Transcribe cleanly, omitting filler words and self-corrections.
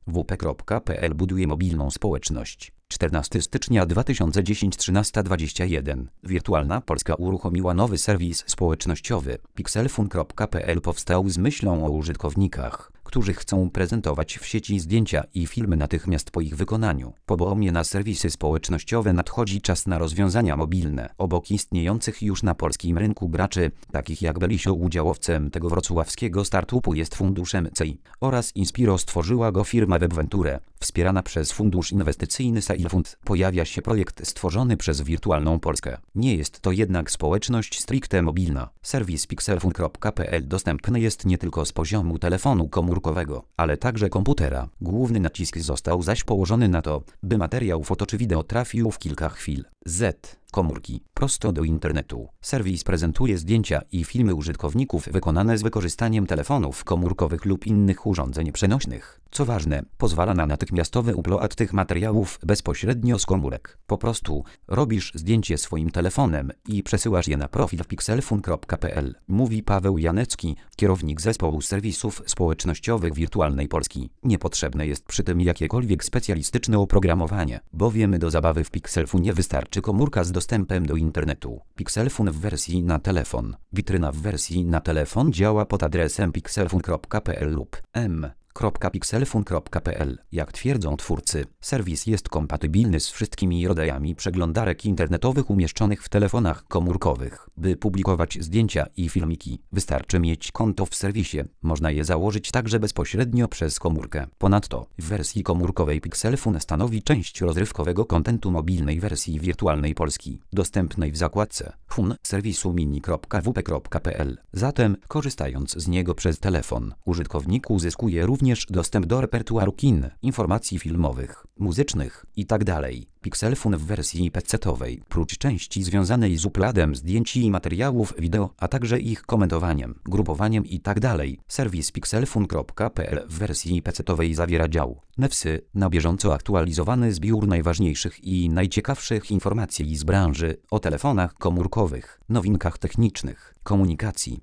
wp.pl buduje mobilną społeczność. 14 stycznia 2010 13:21. Wirtualna Polska uruchomiła nowy serwis społecznościowy. Pixelfun.pl powstał z myślą o użytkownikach, którzy chcą prezentować w sieci zdjęcia i filmy natychmiast po ich wykonaniu. Podobnie na serwisy społecznościowe nadchodzi czas na rozwiązania mobilne. Obok istniejących już na polskim rynku graczy, takich jak Belisio, udziałowcem tego wrocławskiego startupu jest fundusz MCI oraz Inspiro, stworzyła go firma WebVenture. Wspierana przez fundusz inwestycyjny Sailfund pojawia się projekt stworzony przez Wirtualną Polskę. Nie jest to jednak społeczność stricte mobilna. Serwis pixelfun.pl dostępny jest nie tylko z poziomu telefonu komórkowego, ale także komputera. Główny nacisk został zaś położony na to, by materiał foto czy wideo trafił w kilka chwil z komórki prosto do internetu. Serwis prezentuje zdjęcia i filmy użytkowników wykonane z wykorzystaniem telefonów komórkowych lub innych urządzeń przenośnych. Co ważne, pozwala na natychmiastowy upload tych materiałów bezpośrednio z komórek. Po prostu robisz zdjęcie swoim telefonem i przesyłasz je na profil pixelfun.pl, mówi Paweł Janecki, kierownik zespołu serwisów społecznościowych Wirtualnej Polski. Niepotrzebne jest przy tym jakiekolwiek specjalistyczne oprogramowanie, bowiem do zabawy w Pixelfunie wystarczy komórka z dostępem do internetu. Pixelfun w wersji na telefon. Witryna w wersji na telefon działa pod adresem pixelfun.pl lub m.pixelfun.pl. Jak twierdzą twórcy, serwis jest kompatybilny z wszystkimi rodzajami przeglądarek internetowych umieszczonych w telefonach komórkowych. By publikować zdjęcia i filmiki, wystarczy mieć konto w serwisie. Można je założyć także bezpośrednio przez komórkę. Ponadto w wersji komórkowej Pixelfun stanowi część rozrywkowego kontentu mobilnej wersji Wirtualnej Polski, dostępnej w zakładce Fun serwisu mini.wp.pl. Zatem, korzystając z niego przez telefon, użytkownik uzyskuje również dostęp do repertuaru kin, informacji filmowych, muzycznych itd. Pixelfun w wersji PC-owej, prócz części związanej z uploadem zdjęć i materiałów wideo, a także ich komentowaniem, grupowaniem itd. Serwis pixelfun.pl w wersji PC-owej zawiera dział Newsy, na bieżąco aktualizowany zbiór najważniejszych i najciekawszych informacji z branży o telefonach komórkowych, nowinkach technicznych, komunikacji,